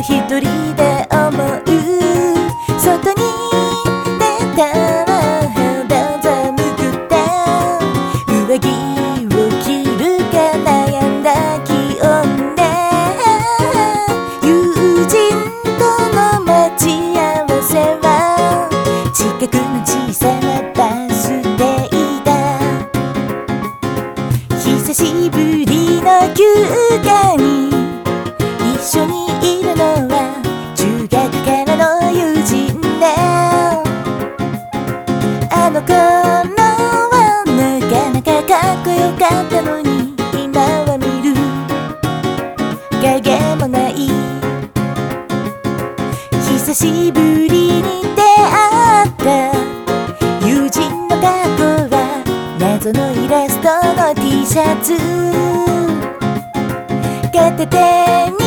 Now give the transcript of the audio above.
一人で思う外に出たら肌寒くて上着を着るか悩んだ気温で友人との待ち合わせは近くの小さなバス停だ。久しぶりの休暇に一緒にいるのは中学からの友人で、あの頃はなかなかかっこよかったのに今は見る影もない。久しぶりに出会った友人の格好は謎のイラストの T シャツ片手に